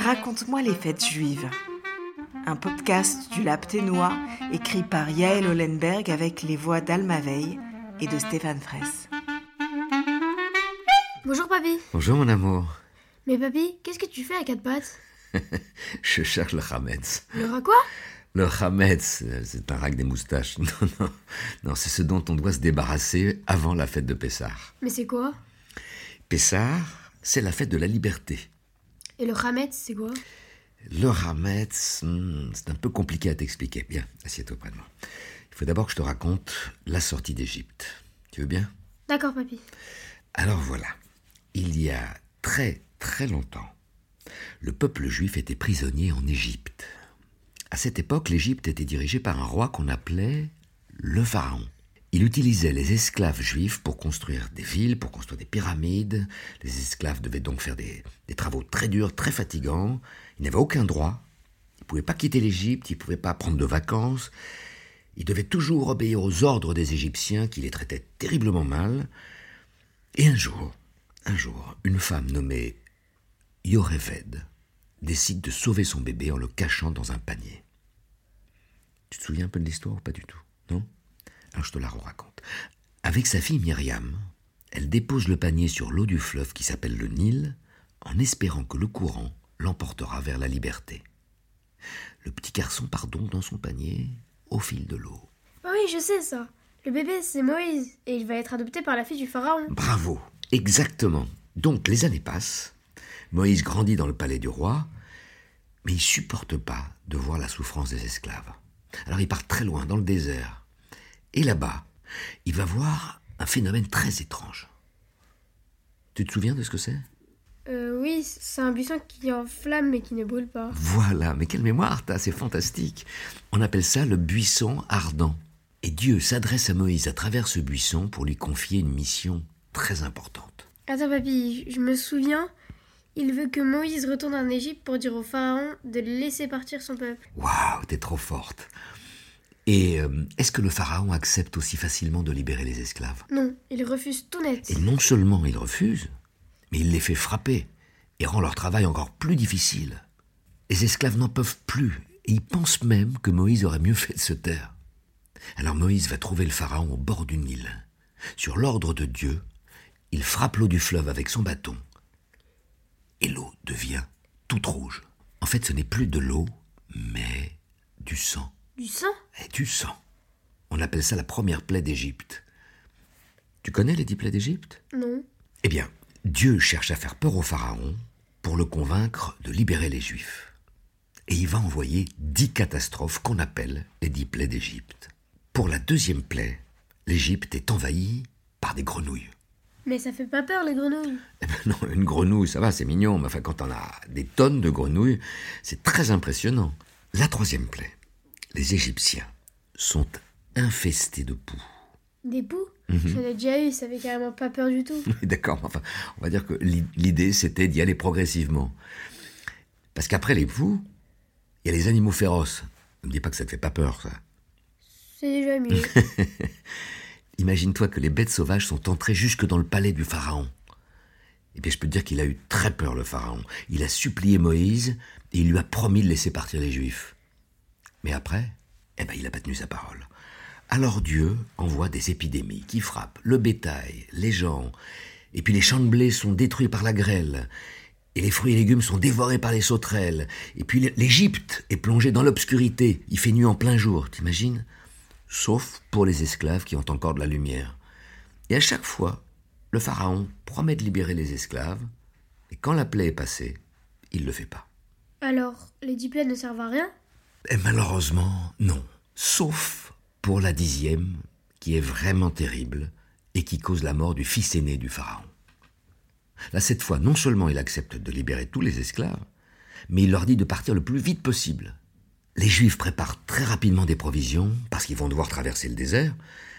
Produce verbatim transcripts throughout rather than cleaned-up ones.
Raconte-moi les fêtes juives. Un podcast du Lab Ténois écrit par Yael Hollenberg avec les voix d'Alma Veil et de Stéphane Fraisse. Bonjour papy. Bonjour mon amour. Mais papy, qu'est-ce que tu fais à quatre pattes? Je cherche le Hametz. Le rat quoi? Le Hametz, c'est un rack des moustaches. Non, non, non, c'est ce dont on doit se débarrasser avant la fête de Pessah. Mais c'est quoi? Pessah, c'est la fête de la liberté. Et le Hametz, c'est quoi? Le Hametz, hmm, c'est un peu compliqué à t'expliquer. Bien, assieds-toi près de moi. Il faut d'abord que je te raconte la sortie d'Égypte. Tu veux bien? D'accord papy. Alors voilà, il y a très très longtemps, le peuple juif était prisonnier en Égypte. À cette époque, l'Égypte était dirigée par un roi qu'on appelait le pharaon. Il utilisait les esclaves juifs pour construire des villes, pour construire des pyramides. Les esclaves devaient donc faire des, des travaux très durs, très fatigants. Ils n'avaient aucun droit. Ils ne pouvaient pas quitter l'Égypte, ils ne pouvaient pas prendre de vacances. Ils devaient toujours obéir aux ordres des Égyptiens qui les traitaient terriblement mal. Et un jour, un jour, une femme nommée Yocheved décide de sauver son bébé en le cachant dans un panier. Tu te souviens un peu de l'histoire ou pas du tout, non? Alors je te la raconte. Avec sa fille Myriam, elle dépose le panier sur l'eau du fleuve qui s'appelle le Nil, en espérant que le courant l'emportera vers la liberté. Le petit garçon part donc dans son panier au fil de l'eau. Ah oui, je sais ça. Le bébé, c'est Moïse, et il va être adopté par la fille du pharaon. Bravo, exactement. Donc les années passent, Moïse grandit dans le palais du roi, mais il supporte pas de voir la souffrance des esclaves. Alors il part très loin, dans le désert. Et là-bas, il va voir un phénomène très étrange. Tu te souviens de ce que c'est? Euh, oui, c'est un buisson qui est en flamme mais qui ne brûle pas. Voilà, mais quelle mémoire t'as, c'est fantastique. On appelle ça le buisson ardent. Et Dieu s'adresse à Moïse à travers ce buisson pour lui confier une mission très importante. Attends papy, je me souviens, il veut que Moïse retourne en Égypte pour dire au pharaon de laisser partir son peuple. Waouh, t'es trop forte. Et euh, est-ce que le pharaon accepte aussi facilement de libérer les esclaves? Non, il refuse tout net. Et non seulement il refuse, mais il les fait frapper et rend leur travail encore plus difficile. Les esclaves n'en peuvent plus et ils pensent même que Moïse aurait mieux fait de se taire. Alors Moïse va trouver le pharaon au bord du Nil. Sur l'ordre de Dieu, il frappe l'eau du fleuve avec son bâton et l'eau devient toute rouge. En fait, ce n'est plus de l'eau, mais du sang. Du sang? Et du sang. On appelle ça la première plaie d'Égypte. Tu connais les dix plaies d'Égypte? Non. Eh bien, Dieu cherche à faire peur au pharaon pour le convaincre de libérer les Juifs. Et il va envoyer dix catastrophes qu'on appelle les dix plaies d'Égypte. Pour la deuxième plaie, l'Égypte est envahie par des grenouilles. Mais ça fait pas peur les grenouilles. Eh ben non, une grenouille, ça va, c'est mignon, mais enfin, quand on a des tonnes de grenouilles, c'est très impressionnant. La troisième plaie, les Égyptiens sont infestés de poux. Des poux? Mm-hmm. J'en ai déjà eu, ça fait carrément pas peur du tout. D'accord, enfin, on va dire que l'idée, c'était d'y aller progressivement. Parce qu'après les poux, il y a les animaux féroces. Ne me dis pas que ça te fait pas peur, ça. C'est déjà mieux. Imagine-toi que les bêtes sauvages sont entrées jusque dans le palais du pharaon. Eh bien, je peux te dire qu'il a eu très peur, le pharaon. Il a supplié Moïse et il lui a promis de laisser partir les Juifs. Mais après, eh ben, il n'a pas tenu sa parole. Alors Dieu envoie des épidémies qui frappent le bétail, les gens, et puis les champs de blé sont détruits par la grêle, et les fruits et légumes sont dévorés par les sauterelles, et puis l'Égypte est plongée dans l'obscurité. Il fait nuit en plein jour, t'imagines? Sauf pour les esclaves qui ont encore de la lumière. Et à chaque fois, le pharaon promet de libérer les esclaves, et quand la plaie est passée, il ne le fait pas. Alors, les dix plaies ne servent à rien? Et malheureusement, non. Sauf pour la dixième, qui est vraiment terrible, et qui cause la mort du fils aîné du pharaon. Là, cette fois, non seulement il accepte de libérer tous les esclaves, mais il leur dit de partir le plus vite possible. Les Juifs préparent très rapidement des provisions, parce qu'ils vont devoir traverser le désert,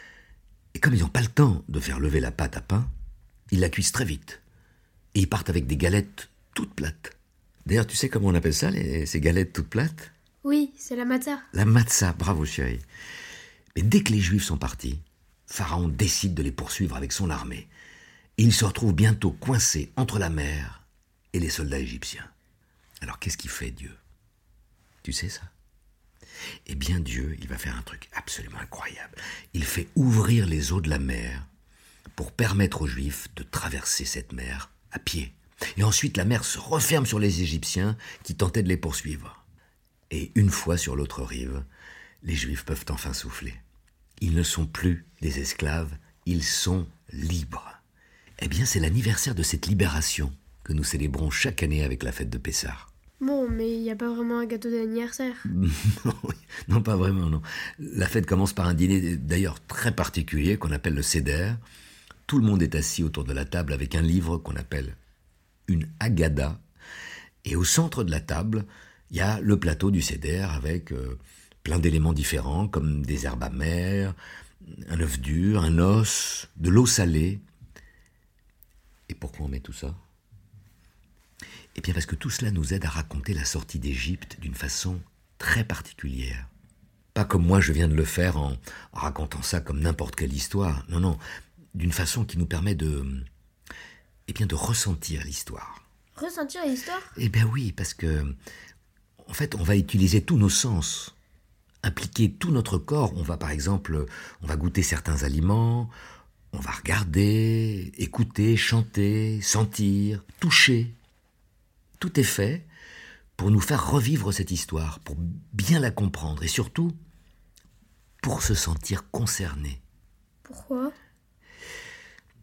et comme ils n'ont pas le temps de faire lever la pâte à pain, ils la cuisent très vite. Et ils partent avec des galettes toutes plates. D'ailleurs, tu sais comment on appelle ça, les, ces galettes toutes plates? Oui, c'est la matzah. La matzah, bravo chérie. Mais dès que les Juifs sont partis, Pharaon décide de les poursuivre avec son armée. Et il se retrouve bientôt coincé entre la mer et les soldats égyptiens. Alors qu'est-ce qu'il fait, Dieu? Tu sais ça? Eh bien, Dieu, il va faire un truc absolument incroyable. Il fait ouvrir les eaux de la mer pour permettre aux Juifs de traverser cette mer à pied. Et ensuite, la mer se referme sur les Égyptiens qui tentaient de les poursuivre. Et une fois sur l'autre rive, les Juifs peuvent enfin souffler. Ils ne sont plus des esclaves, ils sont libres. Eh bien, c'est l'anniversaire de cette libération que nous célébrons chaque année avec la fête de Pessah. Bon, mais il n'y a pas vraiment un gâteau d'anniversaire. non, non, pas vraiment, non. La fête commence par un dîner d'ailleurs très particulier qu'on appelle le Seder. Tout le monde est assis autour de la table avec un livre qu'on appelle une Haggadah. Et au centre de la table, il y a le plateau du Seder avec euh, plein d'éléments différents, comme des herbes amères, un œuf dur, un os, de l'eau salée. Et pourquoi on met tout ça ? Eh bien parce que tout cela nous aide à raconter la sortie d'Égypte d'une façon très particulière. Pas comme moi je viens de le faire en, en racontant ça comme n'importe quelle histoire. Non, non, d'une façon qui nous permet de, eh bien de ressentir l'histoire. Ressentir l'histoire ? Eh bien oui, parce que, en fait, on va utiliser tous nos sens, impliquer tout notre corps. On va par exemple, on va goûter certains aliments, on va regarder, écouter, chanter, sentir, toucher. Tout est fait pour nous faire revivre cette histoire, pour bien la comprendre et surtout pour se sentir concerné. Pourquoi ? Pourquoi ?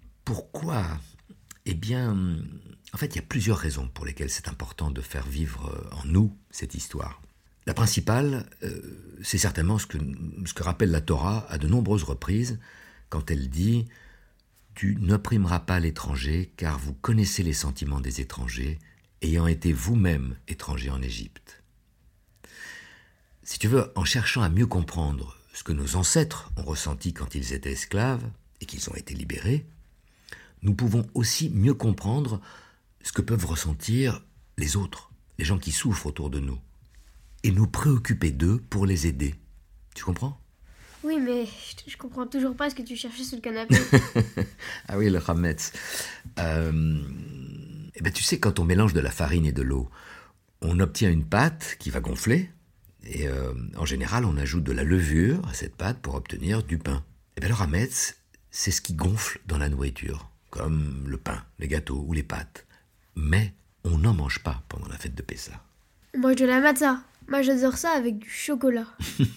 Eh bien, en fait, il y a plusieurs raisons pour lesquelles c'est important de faire vivre en nous cette histoire. La principale, euh, c'est certainement ce que, ce que rappelle la Torah à de nombreuses reprises quand elle dit « Tu n'opprimeras pas l'étranger, car vous connaissez les sentiments des étrangers, ayant été vous-même étranger en Égypte. » Si tu veux, en cherchant à mieux comprendre ce que nos ancêtres ont ressenti quand ils étaient esclaves et qu'ils ont été libérés, nous pouvons aussi mieux comprendre ce que peuvent ressentir les autres, les gens qui souffrent autour de nous, et nous préoccuper d'eux pour les aider. Tu comprends ? Oui, mais je, je comprends toujours pas ce que tu cherchais sous le canapé. Ah oui, le chametz. Euh, eh ben, tu sais, quand on mélange de la farine et de l'eau, on obtient une pâte qui va gonfler, et euh, en général, on ajoute de la levure à cette pâte pour obtenir du pain. Eh ben, le chametz, c'est ce qui gonfle dans la nourriture, comme le pain, les gâteaux ou les pâtes. Mais on n'en mange pas pendant la fête de Pessah. On mange de la matzah. Moi, j'adore ça avec du chocolat.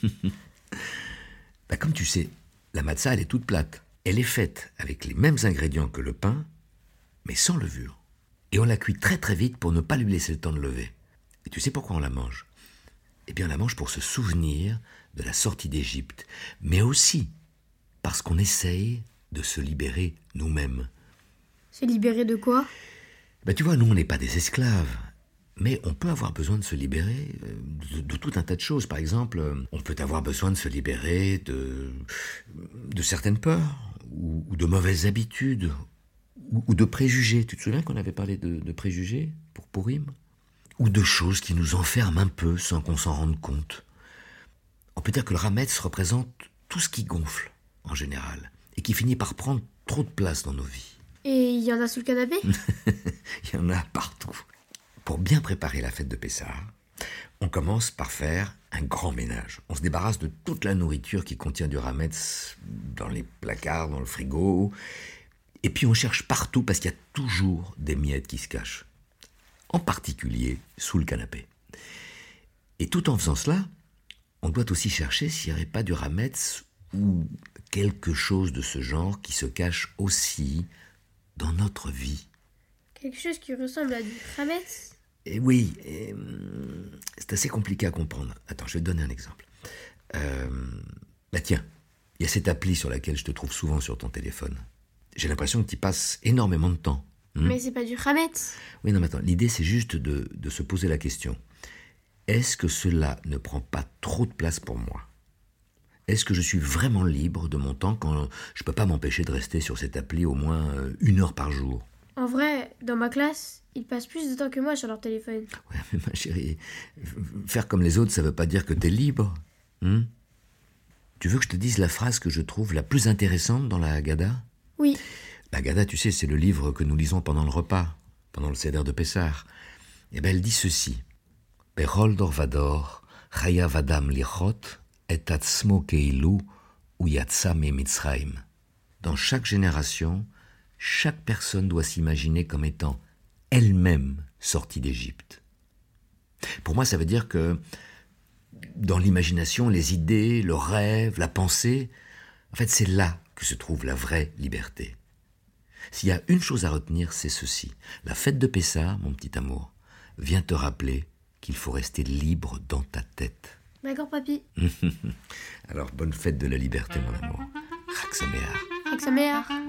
Bah, comme tu sais, la matzah, elle est toute plate. Elle est faite avec les mêmes ingrédients que le pain, mais sans levure. Et on la cuit très très vite pour ne pas lui laisser le temps de lever. Et tu sais pourquoi on la mange ? Eh bien, on la mange pour se souvenir de la sortie d'Égypte, mais aussi parce qu'on essaye de se libérer nous-mêmes. Se libérer de quoi ? Ben, tu vois, nous, on n'est pas des esclaves. Mais on peut avoir besoin de se libérer de, de tout un tas de choses. Par exemple, on peut avoir besoin de se libérer de, de certaines peurs, ou, ou de mauvaises habitudes, ou, ou de préjugés. Tu te souviens qu'on avait parlé de, de préjugés pour Pourim ? Ou de choses qui nous enferment un peu sans qu'on s'en rende compte. On peut dire que le Hametz représente tout ce qui gonfle, en général, et qui finit par prendre trop de place dans nos vies. Et il y en a sous le canapé ? Il y en a partout. Pour bien préparer la fête de Pessah, on commence par faire un grand ménage. On se débarrasse de toute la nourriture qui contient du hametz dans les placards, dans le frigo. Et puis on cherche partout parce qu'il y a toujours des miettes qui se cachent. En particulier sous le canapé. Et tout en faisant cela, on doit aussi chercher s'il n'y aurait pas du hametz ou quelque chose de ce genre qui se cache aussi dans notre vie. Quelque chose qui ressemble à du hametz ? Et oui, et, c'est assez compliqué à comprendre. Attends, je vais te donner un exemple. Euh, bah tiens, il y a cette appli sur laquelle je te trouve souvent sur ton téléphone. J'ai l'impression que tu y passes énormément de temps. Hmm mais c'est pas du hametz. Oui, non, mais attends, l'idée c'est juste de, de se poser la question. Est-ce que cela ne prend pas trop de place pour moi ? Est-ce que je suis vraiment libre de mon temps quand je ne peux pas m'empêcher de rester sur cette appli au moins une heure par jour ? En vrai, dans ma classe, ils passent plus de temps que moi sur leur téléphone. Ouais, mais ma chérie, faire comme les autres, ça veut pas dire que t'es libre. Hmm? Tu veux que je te dise la phrase que je trouve la plus intéressante dans la Haggadah ? Oui. La Haggadah, tu sais, c'est le livre que nous lisons pendant le repas, pendant le Seder de Pessah. Eh bien, elle dit ceci. Bechol dor vador, chayav adam lichot, et atzmo keilu, ou yatsa me Mitzrayim. Dans chaque génération, chaque personne doit s'imaginer comme étant elle-même sortie d'Égypte. Pour moi, ça veut dire que dans l'imagination, les idées, le rêve, la pensée, en fait, c'est là que se trouve la vraie liberté. S'il y a une chose à retenir, c'est ceci. La fête de Pessah, mon petit amour, vient te rappeler qu'il faut rester libre dans ta tête. D'accord, papy. Alors, bonne fête de la liberté, mon amour. Chag Sameach. Chag Sameach.